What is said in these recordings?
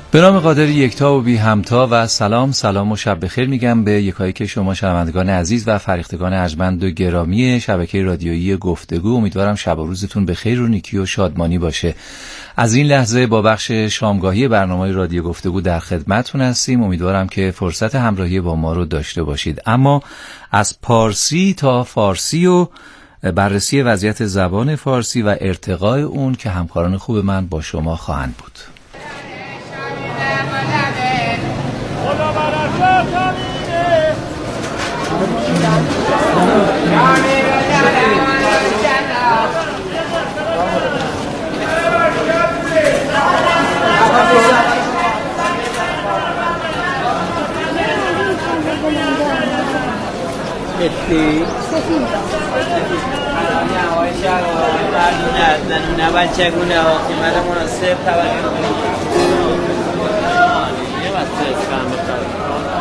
به نام قادر یکتا و بی همتا و سلام و شب بخیر میگم به یکایی که شما شنوندگان عزیز و فریختگان ارجمند و گرامی شبکه رادیویی گفتگو. امیدوارم شب و روزتون به خیر و نیکی و شادمانی باشه. از این لحظه با بخش شامگاهی برنامه رادیو گفتگو در خدمتتون هستیم. امیدوارم که فرصت همراهی با ما رو داشته باشید. اما از پارسی تا فارسی و بررسی وضعیت زبان فارسی و ارتقای اون که همکاران خوب من با شما خواهند بود. نه بچه گونه ها قیمت مناسب توجه کنید. یه بسته اسفهم بخورید.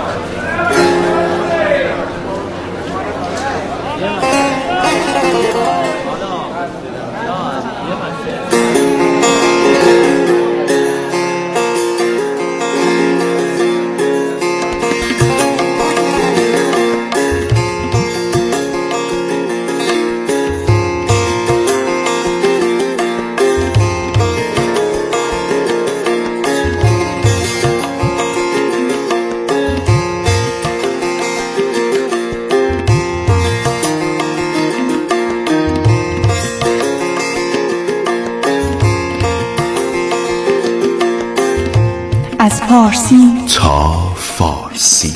از پارسی تا فارسی.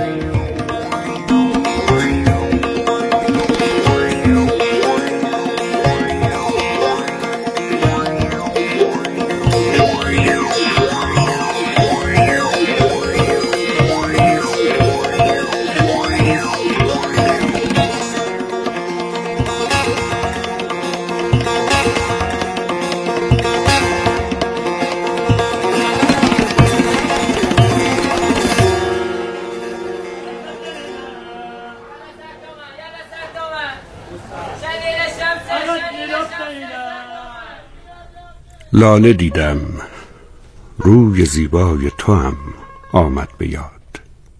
لاله دیدم روی زیبای تو هم آمد به یاد،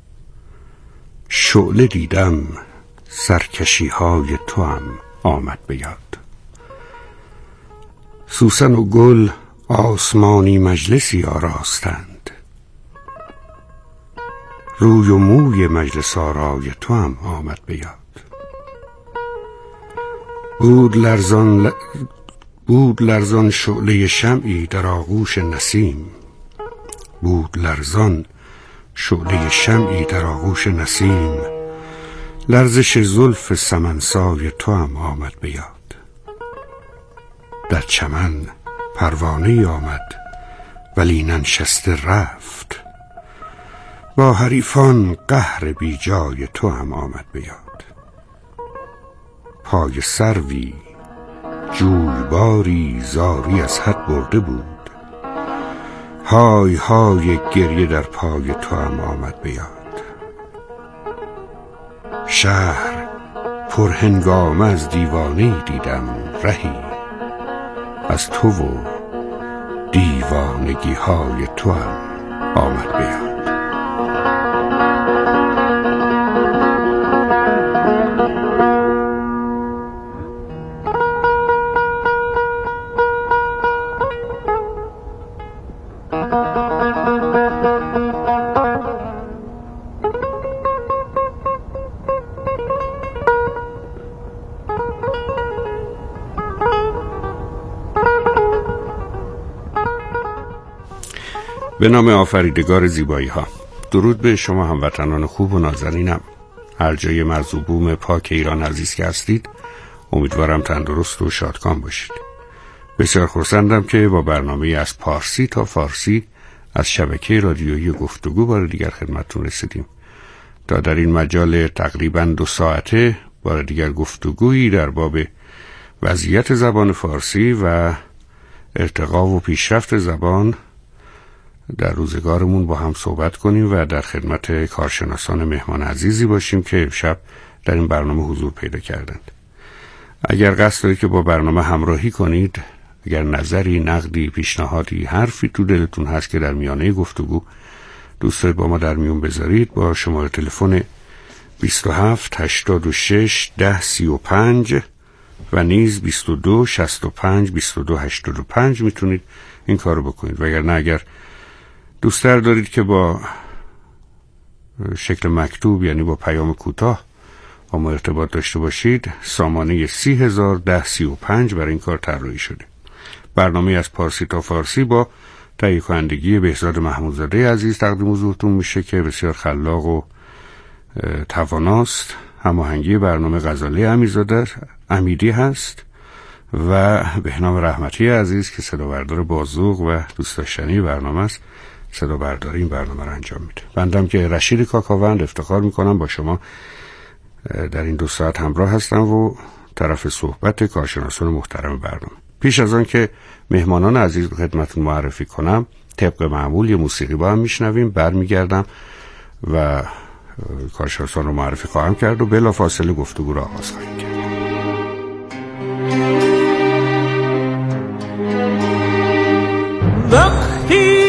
شعله دیدم سرکشی های تو هم آمد به یاد. سوسن و گل آسمانی مجلسی آراستند، روی و موی مجلس آرای تو هم آمد به یاد. بود لرزان شعله شمعی در آغوش نسیم، بود لرزان شعله شمعی در آغوش نسیم. لرزش زلف سمنسای تو هم آمد به یاد. در چمن پروانه‌ای آمد ولی ننشسته رفت، با حریفان قهر بی جای تو هم آمد به یاد. پای سروی جویباری زاری از حد برده بود، های های گریه در پای تو هم آمد به یاد. شهر پرهنگامه از دیوانه‌ای دیدم رهی، از تو و دیوانگی های تو هم آمد به یاد. به نام آفریدگار زیبایی ها. درود به شما هموطنان خوب و نازنینم، هر جای مرز و بوم پاک ایران عزیز که هستید. امیدوارم تندرست و شادکام باشید. بسیار خرسندم که با برنامه از پارسی تا فارسی از شبکه رادیویی گفتگو بار دیگر خدمتتون رسیدیم تا در این مجال تقریباً 2 ساعته بار دیگر گفتگویی در باب وضعیت زبان فارسی و ارتقا و پیشرفت زبان در روزگارمون با هم صحبت کنیم و در خدمت کارشناسان مهمان عزیزی باشیم که امشب در این برنامه حضور پیدا کردند. اگر قصد دارید که با برنامه همراهی کنید اگر نظری، نقدی، پیشنهادی، حرفی تو دلتون هست که در میانه گفتگو دوست دارید با ما در میون بذارید، با شماره تلفن 27 86 10 35 و نیز 22 65 22 85 میتونید این کارو بکنید. وگرنه اگر دوست دارید که با شکل مکتوب، یعنی با پیام کوتاه، با ما ارتباط داشته باشید، سامانه 30,1035 برای این کار طراحی شده. برنامه از پارسی تا فارسی با تهیه کنندگی بهزاد محمودزاده عزیز تقدیم حضورتون میشه که بسیار خلاق و تواناست. هماهنگی برنامه غزاله امیدی هست و بهنام رحمتی عزیز که صدا بردار بازوق و دوست داشتنی برنامه است، صدا برداری این برنامه رو انجام میده. بندم که رشید کاکاوند افتخار میکنم با شما در این 2 ساعت همراه هستم و طرف صحبت کارشناسان محترم برنامه. پیش از آن که مهمانان عزیز رو خدمتتون معرفی کنم، طبق معمول یه موسیقی با هم میشنویم، برمیگردم و کارشناسان رو معرفی خواهم کرد و بلافاصله گفتگو رو آغاز خواهیم کرد. وقتی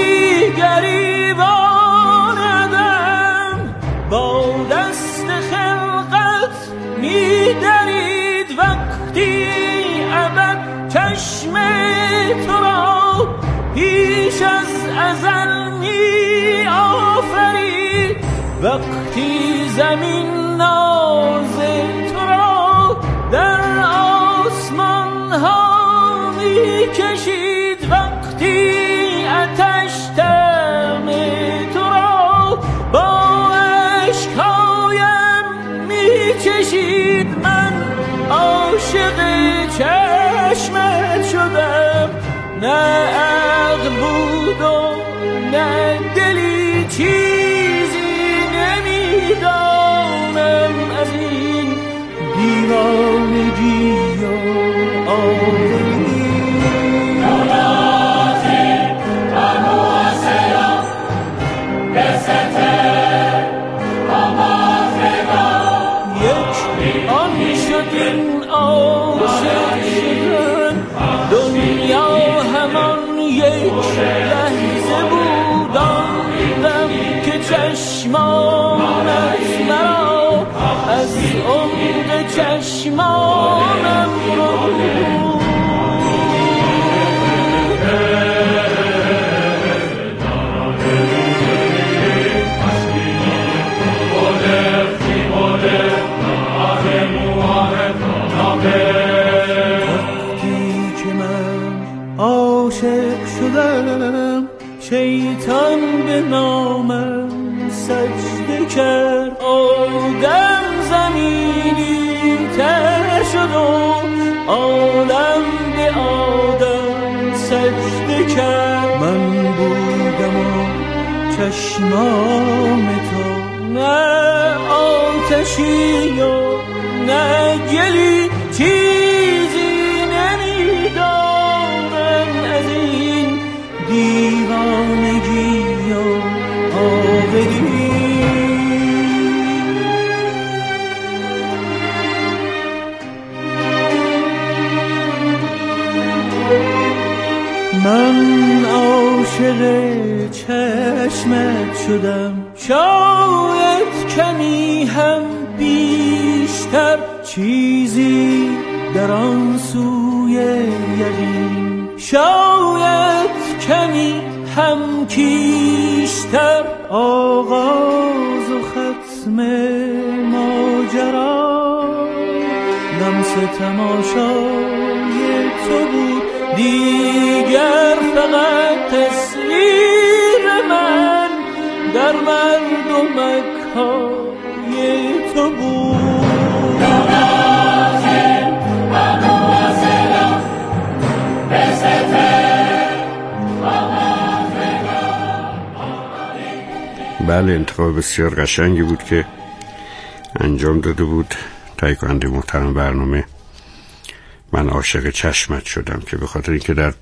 گریبانم با دست خلقت می‌درید، وقتی ابد چشم تو را پیش از ازل می‌آفرید، وقتی زمین ناز تو را در آسمان ها می‌کشید، وقتی آتش دم تو را با اشکایم می‌چشید، من عاشق چشمت شدم، نه عقل بود و نه دلی، چیزی نمیدانم از این دیوانگی و آوری. این عاشق شدن دنیا همان یک لحظه بود، آن که چشمانت مرا از عمق چشمانم رو شیطان به نامم سجده کرد، آدم زمینی تر شد و عالم به آدم سجده کرد، من بودم و چشمام تو نه آتشی و نه گلی، چیزی نمیدانم از این دیوانگی و آوری. من عاشق چشمت شدم، شاید کمی هم بیشتر، چیزی در آن سوی یقین، شاید کمی هم کیشتر، آغاز و ختم ماجرا لمس تماشای تو بود، دیگر فقط تصویر من در مردمک‌های تو بود. بله، انتخاب بسیار قشنگی بود که انجام داده بود تهیه کننده محترم برنامه. من عاشق چشمت شدم که به خاطر اینکه در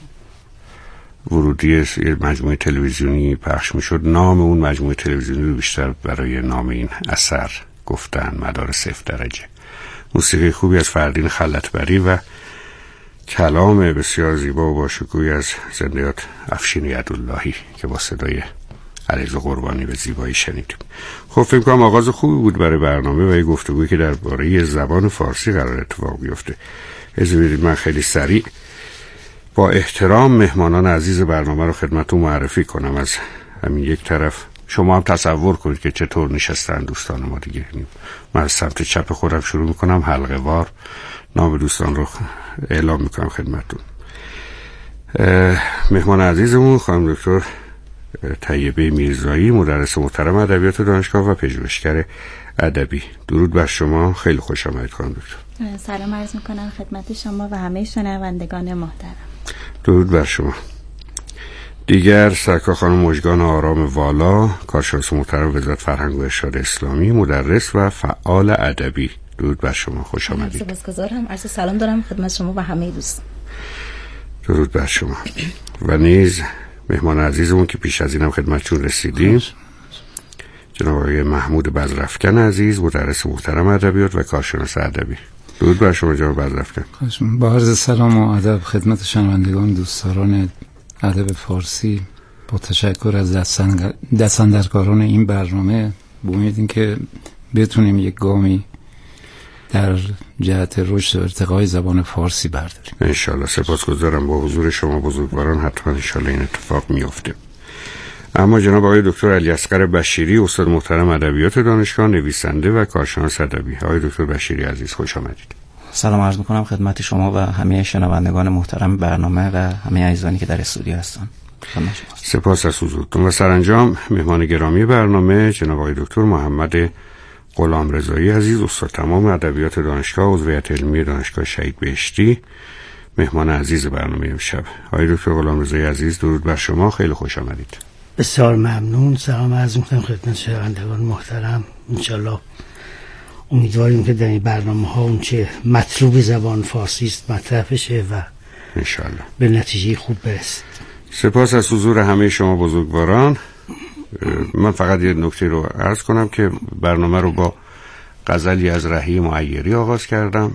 ورودی مجموعه تلویزیونی پخش میشد، نام اون مجموعه تلویزیونی رو بیشتر برای نام این اثر گفتن، مدار 0 درجه. موسیقی خوبی از فردین خلطبری و کلام بسیار زیبا و باشکوهی از زندیات افشین یداللهی که با صدای علیرضا قربانی به زیبایی شنیدیم. خب فکر کنم آغاز خوبی بود برای برنامه و یه گفتگویی که درباره زبان فارسی قرار اتفاق بیفته. اجازه بدید من خیلی سریع با احترام مهمانان عزیز برنامه رو خدمتتون معرفی کنم. از همین یک طرف شما هم تصور کنید که چطور نشستن دوستان ما دیگه. من از سمت چپ خودم شروع میکنم، حلقه وار نام دوستان رو اعلام میکنم خدمتتون. مهمان عزیزمون خانم دکتر طیبه میرزایی، مدرس محترم ادبیات دانشگاه و پژوهشگر ادبی. درود بر شما، خیلی خوش آمدید خانم دکتر. سلام عرض میکنم خدمت شما و همه شنوندگان محترم. درود بر شما. دیگر سرکار خانم مژگان آرام والا، کارشناس محترم وزارت فرهنگ و ارشاد اسلامی، مدرس و فعال ادبی. درود بر شما، خوش آمدید. سپاسگزارم. عرض سلام دارم خدمت شما و همه دوستان. درود بر شما. و نیز مهمان عزیزمون که پیش از اینم خدمتشون رسیدیم، جناب آقای محمود بزرافکن عزیز، مدرس محترم ادبیات و کارشناس ادبی. درود بر شما جناب بزرافکن. با عرض سلام و ادب خدمت شنوندگان دوستداران ادب فارسی، با تشکر از دستاندرکاران این برنامه، با امید اینکه بتونیم یک گامی در جهت رشد و ارتقای زبان فارسی برداریم انشالله. سپاسگزارم. با حضور شما بزرگواران حتما انشالله این اتفاق میفته. اما جناب آقای دکتر علیاصغر بشیری، استاد محترم ادبیات دانشگاه، نویسنده و کارشناس ادبی. آقای دکتر بشیری عزیز خوش آمدید. سلام عرض میکنم خدمت شما و همه شنوندگان محترم برنامه و همه عزیزانی که در استودیو هستن. سپاس از حضورتون. و سرانجام مهمان گرامی برنامه جناب آقای دکتر محمد غلامرضایی عزیز، استاد تمام ادبیات دانشگاه، عضو هیئت علمی دانشگاه شهید بهشتی، مهمان عزیز برنامه امشب. آقای دکتر غلامرضایی عزیز درود بر شما، خیلی خوش آمدید. بسیار ممنون. سلام عرض می‌کنم خدمت شنوندگان محترم. انشالله امیدواریم که در این برنامه ها اون چه مطلوب زبان فارسی است مطرح بشه و انشالله به نتیجه خوب برسید. سپاس از حضور همه شما بزرگواران. من فقط یه نکته رو عرض کنم که برنامه رو با غزلی از رحیم عیری آغاز کردم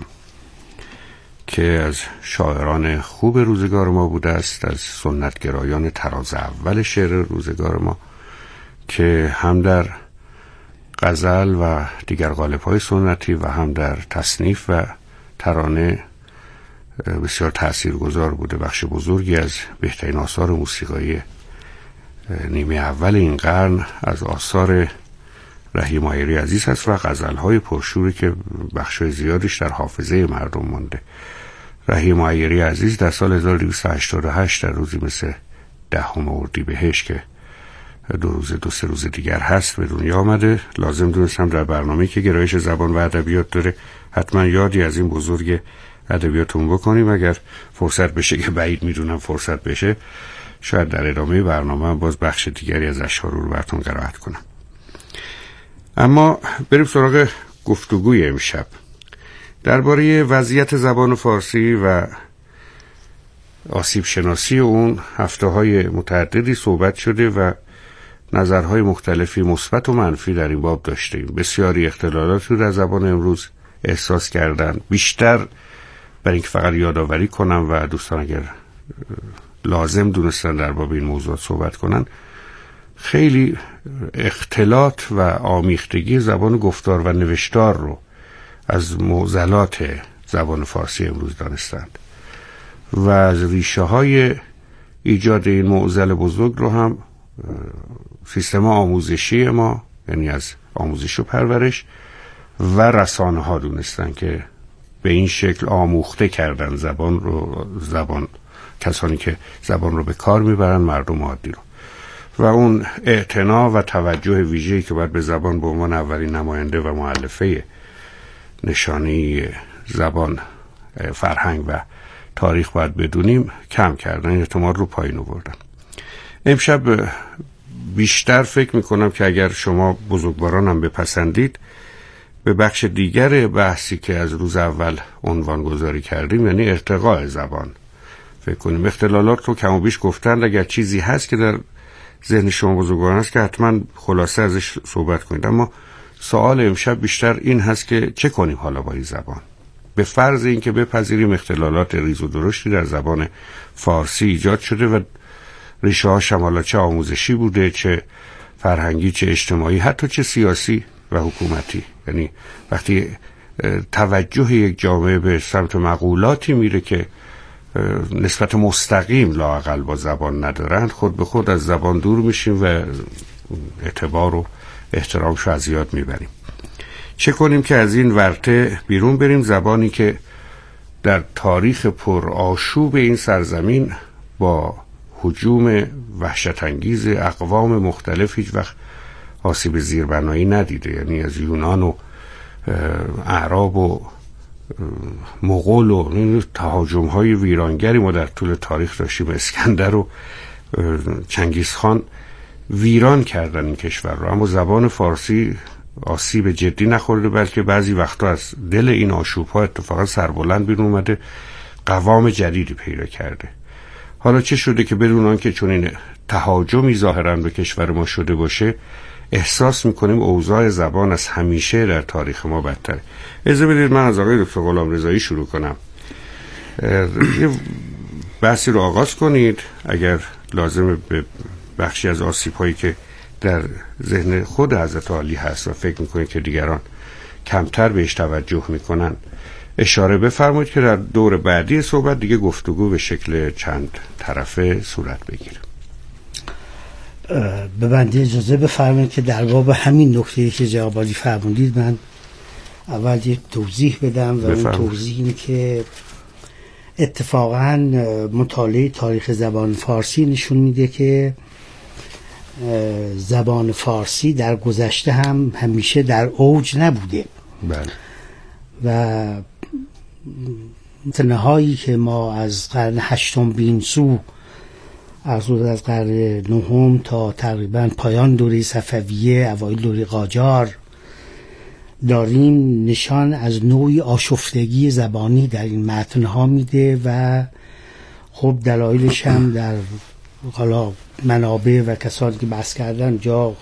که از شاعران خوب روزگار ما بوده است، از سنتگرایان تراز اول شعر روزگار ما که هم در غزل و دیگر قالب‌های سنتی و هم در تصنیف و ترانه بسیار تاثیرگذار بوده. بخش بزرگی از بهترین آثار موسیقایی نیمه اول این قرن از آثار رحیم عیری عزیز هست و غزل‌های پرشوری که بخش زیادیش در حافظه مردم مانده. رحیم عیری عزیز در سال 1288 در روزی مثل 10 اردیبهشت که 2-3 روز دیگر هست به دنیا آمده. لازم دونستم در برنامه‌ای که گرایش زبان و ادبیات داره حتما یادی از این بزرگ ادبیاتون بکنیم. اگر فرصت بشه که بعید میدونم فرصت بشه، شاید در ادامه برنامه باز بخش دیگری از اشعار رو براتون قرائت کنم. اما بریم سراغ گفتگوی امشب درباره وضعیت زبان فارسی و آسیب شناسی اون. هفته‌های متعددی صحبت شده و نظرهای مختلفی مثبت و منفی در این باب داشتیم. بسیاری اختلالات رو در زبان امروز احساس کردن. بیشتر برای اینکه فقط یادآوری کنم و دوستان اگر لازم دونستن در باب این موضوع صحبت کنن، خیلی اختلاط و آمیختگی زبان گفتار و نوشتار رو از معضلات زبان فارسی امروز دانستند و از ریشه های ایجاد این معضل بزرگ رو هم سیستم آموزشی ما، یعنی از آموزش و پرورش و رسانه ها دونستن که به این شکل آموخته کردن زبان کسانی که زبان رو به کار میبرن، مردم عادی رو. و اون اعتنا و توجه ویژه‌ای که باید به زبان به عنوان اولین نماینده و مؤلفه نشانی زبان، فرهنگ و تاریخ باید بدونیم کم کردن، اعتماد رو پایین آوردن. امشب بیشتر فکر میکنم که اگر شما بزرگوارانم بپسندید به بخش دیگر بحثی که از روز اول عنوان گذاری کردیم، یعنی ارتقاء زبان فکر کنیم. اختلالات رو کم و بیش گفتند. اگر چیزی هست که در ذهن شما بزرگواران است که حتما خلاصه ازش صحبت کنید. اما سوال امشب بیشتر این هست که چه کنیم حالا با این زبان؟ به فرض اینکه بپذیریم اختلالات ریز و درشتی در زبان فارسی ایجاد شده و ریشه هاش هم چه آموزشی بوده، چه فرهنگی، چه اجتماعی، حتی چه سیاسی و حکومتی. یعنی وقتی توجه یک جامعه به سمت مقولاتی میره که نسبت مستقیم لااقل با زبان ندارند، خود به خود از زبان دور میشیم و اعتبار و احترامش رو از یاد میبریم. چه کنیم که از این ورطه بیرون بریم؟ زبانی که در تاریخ پر آشوب این سرزمین با هجوم وحشت انگیز اقوام مختلف هیچ وقت آسیب زیربنایی ندیده. یعنی از یونان و اعراب و مغول و تهاجم های ویرانگری ما در طول تاریخ داشتیم. اسکندر و چنگیزخان ویران کردن این کشور رو، اما زبان فارسی آسیب جدی نخورده، بلکه بعضی وقتا از دل این آشوب ها اتفاقا سربلند بیرون اومده، قوام جدیدی پیدا کرده. حالا چه شده که بدون آنکه چون این تهاجمی ظاهرا به کشور ما شده باشه، احساس میکنیم اوضاع زبان از همیشه در تاریخ ما بدتره. اجازه بدید من از آقای دکتر غلامرضایی شروع کنم. یه بحثی رو آغاز کنید اگر لازمه به بخشی از آسیب هایی که در ذهن خود حضرت عالی هست و فکر میکنید که دیگران کمتر بهش توجه میکنن اشاره بفرمایید که در دور بعدی صحبت دیگه گفتگو به شکل چند طرفه صورت بگیره. به بنده اجازه بفرمایید که در باب همین نکته که جناب عالی فرمودید من اول یک توضیح بدم و اون توضیح این که اتفاقا مطالعه تاریخ زبان فارسی نشون میده که زبان فارسی در گذشته هم همیشه در اوج نبوده. بله. و تنهایی که ما از قرن هشتم بین سو از قرن نهم تا تقریبا پایان دوره صفویه اوایل دوره قاجار داریم نشان از نوعی آشفتگی زبانی در این متنها میده و خب دلایلش هم در حالا منابع و کسانی که بحث کردن جا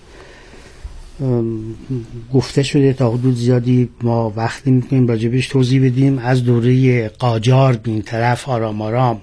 گفته شده. تا حدود زیادی ما وقتی میکنیم راجبش توضیح بدیم. از دوره قاجار به این طرف آرام آرام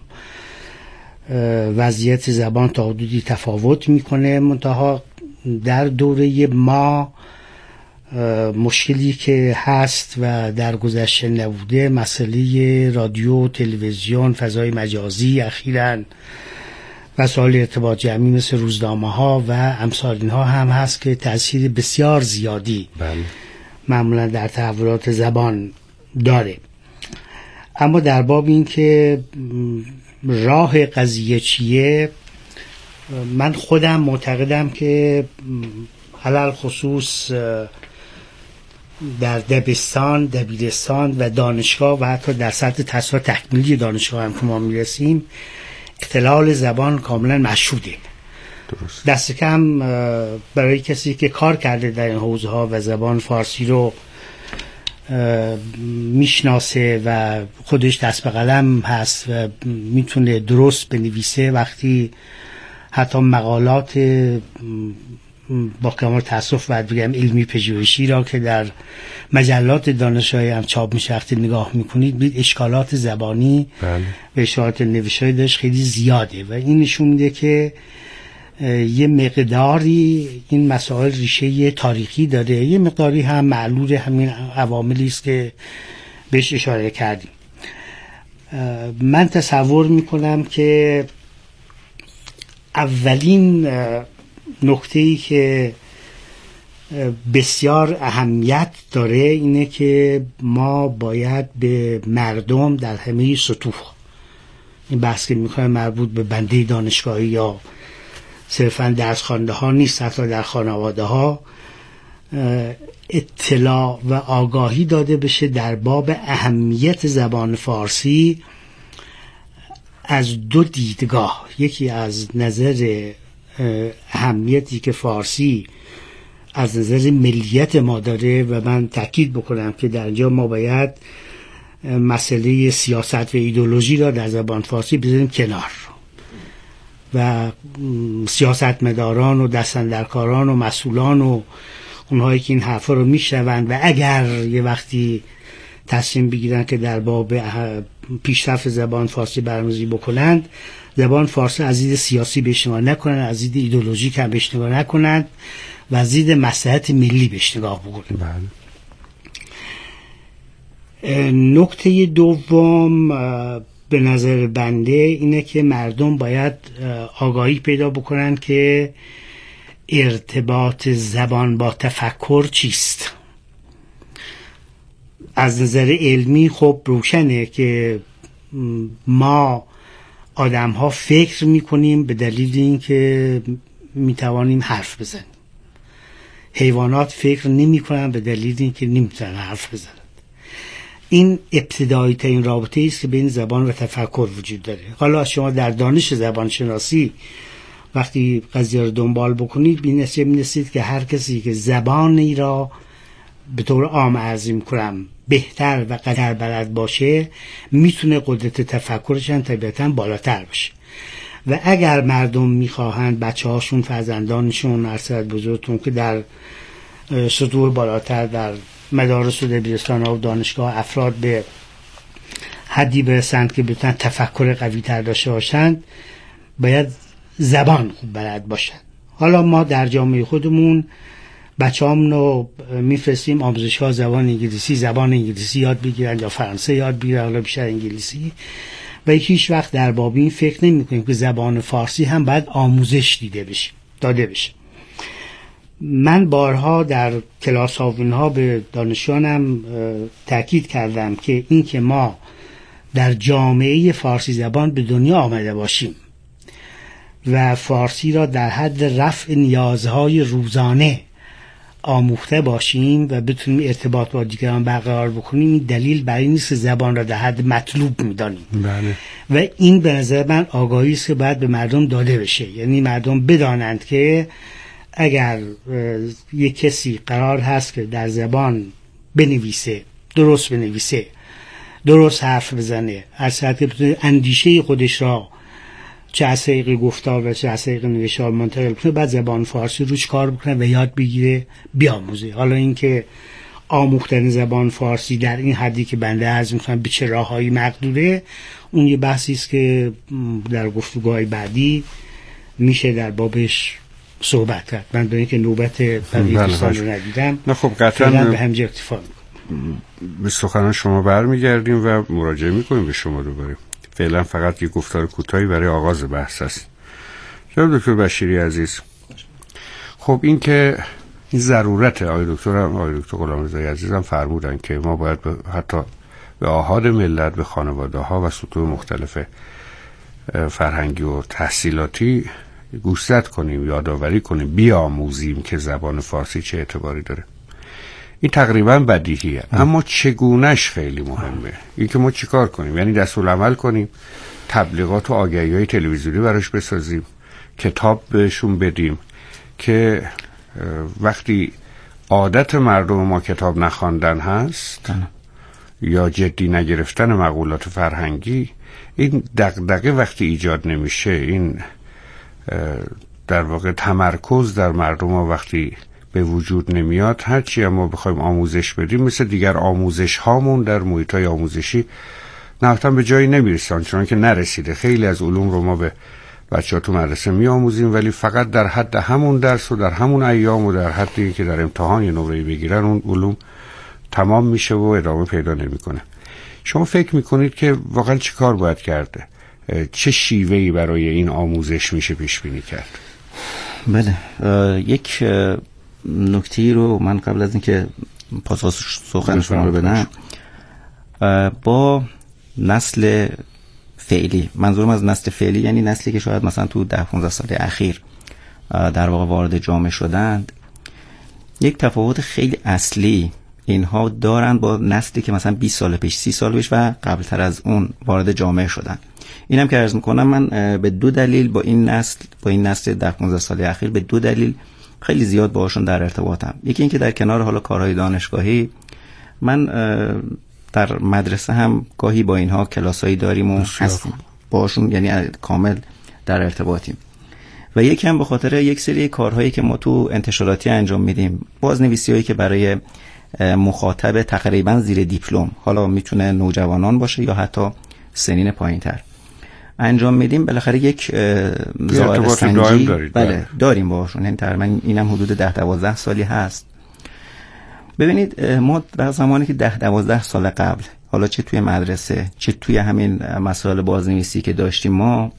وضعیت زبان تا حدودی تفاوت میکنه، منتها در دوره ما مشکلی که هست و در گذشته نبوده مسئله رادیو، تلویزیون، فضای مجازی، اخیراً وسایل ارتباط جمعی مثل روزنامه ها و امثال اینها هم هست که تأثیر بسیار زیادی معمولا در تحولات زبان داره. اما در باب این که راه قضیه چیه، من خودم معتقدم که علل خصوص در دبستان، دبیرستان و دانشگاه و حتی در سطح تحصیلات تکمیلی دانشگاه هم که ما میرسیم اختلال زبان کاملا مشهوده. درست. دست کم برای کسی که کار کرده در این حوزه ها و زبان فارسی رو میشناسه و خودش دست به قلم هست و میتونه درست بنویسه، وقتی حتی مقالات با کمال تأسف باید بگم علمی پژوهشی را که در مجلات دانشگاهی هم چاپ میشه وقتی نگاه میکنید بید اشکالات زبانی و اشکالات نوشتاری داشت خیلی زیاده و این نشون میده که یه مقداری این مسائل ریشه تاریخی داره، یه مقداری هم معلول همین عواملی است که بهش اشاره کردیم. من تصور میکنم که اولین نکته‌ای که بسیار اهمیت داره اینه که ما باید به مردم در همه سطوح، این بحث که میخوایم مربوط به بنده دانشگاهی یا صرفا درس خوانده ها نیست، حتی در خانواده ها اطلاع و آگاهی داده بشه در باب اهمیت زبان فارسی از دو دیدگاه. یکی از نظر اهمیتی که فارسی از نظر ملیت ما داره و من تأکید بکنم که در اینجا ما باید مسئله سیاست و ایدئولوژی را در زبان فارسی بذاریم کنار و سیاستمداران و دستاندرکاران و مسئولان و اونهایی که این حرفا رو میشنوند و اگر یه وقتی تصمیم بگیرن که در باب پیشرفت زبان فارسی برنامه‌ریزی بکنند، زبان فارسی از دید سیاسی بهش نگاه نکنند، از دید ایدئولوژیک هم بهش نگاه نکنند و از دید مصلحت ملی بهش نگاه بکنند. نکته دوم به نظر بنده اینه که مردم باید آگاهی پیدا بکنن که ارتباط زبان با تفکر چیست. از نظر علمی خب روشنه که ما آدم ها فکر میکنیم به دلیل اینکه میتوانیم حرف بزنیم. حیوانات فکر نمی کنن به دلیل اینکه نمیتونن حرف بزنن. این ابتدایی ترین رابطه است که بین زبان و تفکر وجود داره. حالا شما در دانش زبان شناسی وقتی قضیه رو دنبال بکنید به نتیجه می‌رسید که هر کسی که زبانی را به طور عام عرض می‌کنم بهتر و قدر بلد باشه میتونه قدرت تفکرش هم طبیعتاً بالاتر باشه. و اگر مردم میخواهند بچه هاشون، فرزندانشون، ارسلت بزرگتون که در سطوح بالاتر در مدارس و دبیرستان ها و دانشگاه افراد به حدی برسند که بتونن تفکر قوی تر داشته باشند، باید زبان خوب بلد باشند. حالا ما در جامعه خودمون بچه همونو میفرستیم آموزشگاه زبان انگلیسی یاد بگیرن یا فرانسه یاد بگیرن، حالا بیشتر انگلیسی، و هیچ وقت در باب این فکر نمی کنیم که زبان فارسی هم باید آموزش داده بشه. من بارها در کلاس ها و اینها به دانشجویانم تاکید کردم که این که ما در جامعه فارسی زبان به دنیا آمده باشیم و فارسی را در حد رفع نیازهای روزانه آموخته باشیم و بتونیم ارتباط با دیگران برقرار بکنیم، این دلیل برای نیست که زبان را در حد مطلوب می‌دانیم. بله. و این به نظر من آگاهی است که باید به مردم داده بشه. یعنی مردم بدانند که اگر یک کسی قرار هست که در زبان بنویسه، درست حرف بزنه، از طریق اندیشه خودش را چه از طریق گفتار و چه از طریق نوشتار منتقل کنه، بعد زبان فارسی روش کار بکنه و یاد بگیره، بیاموزه. حالا اینکه آموختن زبان فارسی در این حدی که بنده عرض می‌کنم به چه راههایی مقدوره، اون یه بحثی است که در گفتگوهای بعدی میشه در بابش صحبت کرد. من دارم که نوبت بقیه دوستان رو ندیدم. نه خب قطعا به همجا اکتفا میکنم. به سخنان شما برمیگردیم و مراجعه میکنیم به شما دوباره. فعلا فقط یک گفتار کوتاهی برای آغاز بحث است. جناب دکتر بشیری عزیز، خب این که این ضرورت آقای دکتر غلامرضایی عزیزم فرمودن که ما باید حتی به آحاد ملت، به خانواده ها و سطوح مختلف فرهنگی و تحصیلاتی گوشزد کنیم، یادآوری کنیم، بیاموزیم که زبان فارسی چه اعتباری داره. این تقریبا بدیهیه، اما چگونهش خیلی مهمه. این که ما چیکار کنیم، یعنی دستورالعمل کنیم، تبلیغات و آگهی‌های تلویزیونی براش بسازیم، کتاب بهشون بدیم که وقتی عادت مردم ما کتاب نخواندن هست یا جدی نگرفتن مقولات فرهنگی، این دغدغه وقتی ایجاد نمیشه، این در واقع تمرکز در مردم ما وقتی به وجود نمیاد، هرچی ما بخوایم آموزش بدیم مثل دیگر آموزش هامون در محیط‌های آموزشی نهایتاً به جایی نمیرسن، چون که نرسیده. خیلی از علوم رو ما به بچه‌ها تو مدرسه میآموزیم ولی فقط در حد همون درس و در همون ایام و در حدی که در امتحان یه نمره بگیرن اون علوم تمام میشه و ادامه پیدا نمیکنه. شما فکر میکنید که واقعا چی کار باید کرده؟ چه شیوهی برای این آموزش میشه پیش بینی کرد؟ بله، یک نکته‌ای رو من قبل از اینکه پاسخ سخن شما رو بدم، با نسل فعلی، منظورم از نسل فعلی یعنی نسلی که شاید مثلا تو 10-15 سال اخیر در واقع وارد جامعه شدند، یک تفاوت خیلی اصلی اینها دارن با نسلی که مثلا 20 سال پیش، 30 سال پیش و قبلتر از اون وارد جامعه شدن. اینم که عرض میکنم، من به دو دلیل با این نسل 10-15 سال اخیر به دو دلیل خیلی زیاد باهاشون در ارتباطم. یکی این که در کنار حالا کارهای دانشگاهی، من در مدرسه هم گاهی با اینها کلاسایی داریم و باهاشون یعنی کامل در ارتباطیم. و یکی هم به خاطر یک سری کارهایی که ما تو انتشاراتی انجام میدیم، بازنویسی‌هایی که برای مخاطب تقریبا زیر دیپلم، حالا میتونه نوجوانان باشه یا حتی سنین پایین‌تر انجام میدیم. بالاخره یک ظاهر سنجی بله داریم باهاشون، یعنی تقریبا اینم حدود 10-12 سالی هست. ببینید ما در زمانی که 10-12 سال قبل، حالا چه توی مدرسه چه توی همین مسائل بازنویسی که داشتیم، ما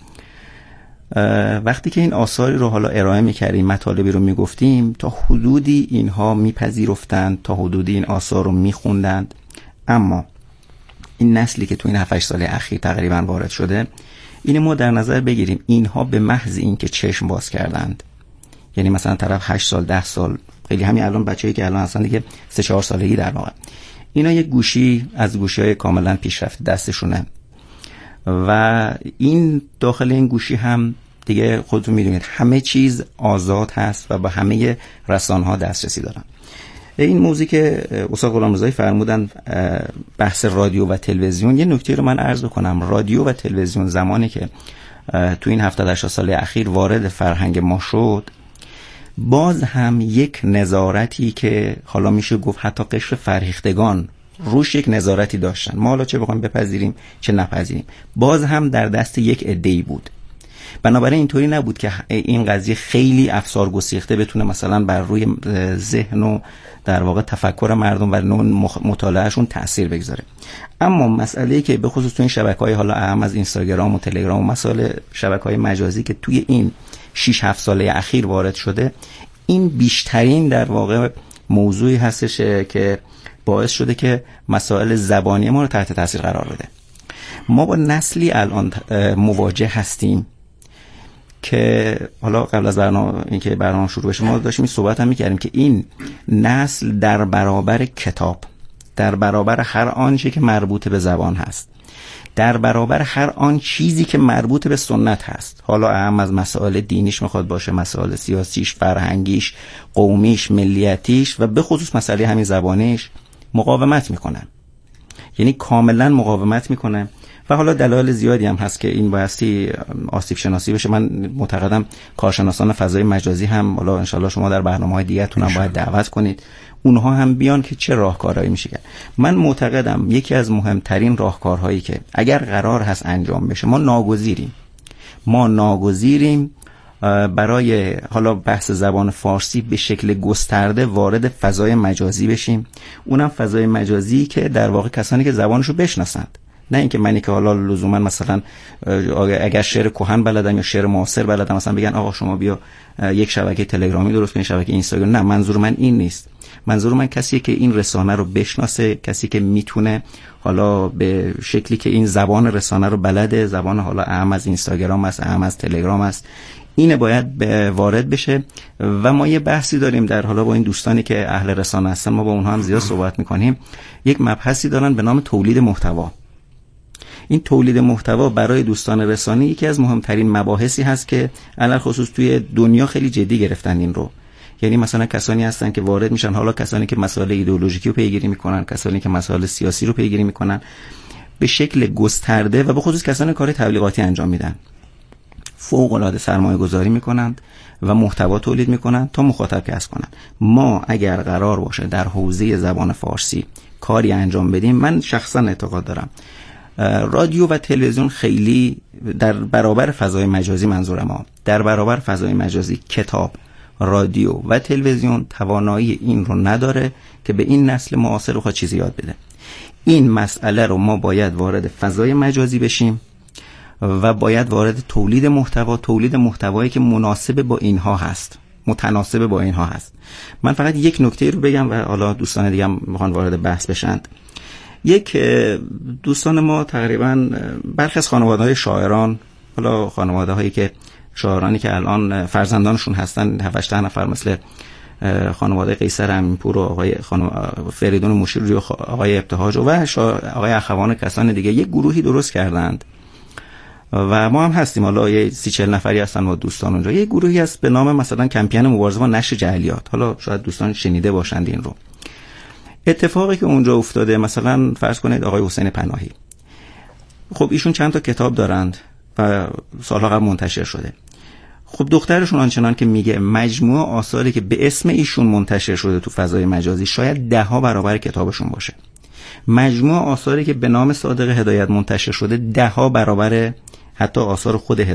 وقتی که این آثاری رو حالا ارائه می‌کردیم، مطالبی رو میگفتیم، تا حدودی اینها میپذیرفتند، تا حدودی این آثار رو میخوندند. اما این نسلی که تو این 7-8 سال اخیر تقریبا وارد شده، این ما در نظر بگیریم اینها به محض این که چشم باز کردند، یعنی مثلا طرف 8 سال 10 سال، خیلی همین الان بچه‌ای که الان اصلا دیگه 3-4 سالگی در واقع، اینا یک گوشی از گوشی‌های کاملا پیشرفته دستشونه و این داخل این گوشی هم دیگه خودتون میدونید همه چیز آزاد هست و با همه رسانه‌ها دسترسی دارن. این موضوعی که استاد غلامرضایی فرمودن بحث رادیو و تلویزیون، یه نکته رو من عرض بکنم. رادیو و تلویزیون زمانی که تو این 70-80 سال اخیر وارد فرهنگ ما شد، باز هم یک نظارتی که حالا میشه گفت حتی قشر فرهیختگان روش یک نظارتی داشتن، ما حالا چه بخوایم بپذیریم چه نپذیریم، باز هم در دست یک عده‌ای بود. بنابراین اینطوری نبود که این قضیه خیلی افسار گسیخته بتونه مثلا بر روی ذهن و در واقع تفکر مردم و نوع مطالعهشون تأثیر بگذاره. اما مسئله‌ای که به خصوص تو این شبکه‌های حالا اهم از اینستاگرام و تلگرام و مسائل شبکه‌های مجازی که توی این 6-7 ساله اخیر وارد شده، این بیشترین در واقع موضوعی هستش که باعث شده که مسائل زبانی ما رو تحت تاثیر قرار بده. ما با نسلی الان مواجه هستیم که حالا قبل از اینکه برنامه شروع بشه ما داشتیم این صحبت هم می‌کردیم که این نسل در برابر کتاب، در برابر هر آنچه که مربوط به زبان هست، در برابر هر آن چیزی که مربوط به سنت هست، حالا اهم از مسائل دینیش میخواد باشه، مسائل سیاسیش، فرهنگیش، قومیش، ملیتیش و به خصوص مسئله همین زبانیش، مقاومت میکنن. یعنی کاملا مقاومت میکنن و حالا دلایل زیادی هم هست که این بایستی آسیب شناسی بشه. من معتقدم کارشناسان فضای مجازی هم حالا انشالله شما در برنامه‌های دیگه‌تون هم باید دعوت کنید، اونها هم بیان که چه راهکارهایی میشه کرد. من معتقدم یکی از مهمترین راهکارهایی که اگر قرار هست انجام بشه، ما ناگزیریم برای حالا بحث زبان فارسی به شکل گسترده وارد فضای مجازی بشیم، اونم فضای مجازی که در واقع کسانی که زبانشو بشناسند، نه اینکه منی که حالا لزوما مثلا اگر شعر کهن بلدم یا شعر معاصر بلدم مثلا بگن آقا شما بیا یک شبکه تلگرامی درست کن، شبکه اینستاگرام. نه، منظور من این نیست. منظور من کسیه که این رسانه رو بشناسه، کسی که میتونه حالا به شکلی که این زبان رسانه رو بلده، زبان حالا اهم از اینستاگرام است، اهم از تلگرام است، اینه باید وارد بشه. و ما یه بحثی داریم در حالا با این دوستانی که اهل رسانه هستن، ما با اونها هم زیاد صحبت میکنیم، یک مبحثی دارن به نام تولید محتوا. این تولید محتوا برای دوستان رسانه‌ای یکی از مهمترین مباحثی هست که علل خصوص توی دنیا خیلی جدی گرفتن این رو. یعنی مثلا کسانی هستن که وارد میشن، حالا کسانی که مسائل ایدئولوژیکی رو پیگیری میکنن، کسانی که مسائل سیاسی رو پیگیری میکنن به شکل گسترده و به خصوص کسانی کار تبلیغاتی انجام میدن، فوق العاده سرمایه گذاری میکنند و محتوا تولید میکنند تا مخاطب کسب کنند. ما اگر قرار باشه در حوزه زبان فارسی کاری انجام بدیم، من شخصا اعتقاد دارم رادیو و تلویزیون خیلی در برابر فضای مجازی، منظور ما در برابر فضای مجازی، کتاب، رادیو و تلویزیون توانایی این رو نداره که به این نسل معاصر رو چیزی یاد بده. این مسئله رو ما باید وارد فضای مجازی بشیم و باید وارد تولید محتوایی که مناسب با اینها هست، متناسب با اینها هست. من فقط یک نکته رو بگم و حالا دوستان دیگه هم میخوان وارد بحث بشند. یک دوستان ما تقریبا برخی از خانواده‌های شاعران، حالا خانواده‌هایی که شاعرانی که الان فرزندانشون هستن 7-8 نفر، مثل خانواده قیصر امینپور و آقای فریدون مشیری و آقای ابتهاج و آقای اخوان کسان دیگه، یک گروهی درست کردند و ما هم هستیم. حالا یه 30-40 نفری هستن و دوستان اونجا. یک گروهی هست به نام مثلا کمپین مبارزه با نشر جعلیات. حالا شاید دوستان شنیده باشند این رو. اتفاقی که اونجا افتاده، مثلا فرض کنید آقای حسین پناهی، خب ایشون چند تا کتاب دارند و سالها قبل منتشر شده. خب دخترشون آنچنان که میگه مجموعه آثاری که به اسم ایشون منتشر شده تو فضای مجازی شاید 10 برابر کتابشون باشه. مجموعه آثاری که به نام صادق هدایت منتشر شده 10 برابر حتی آثار خود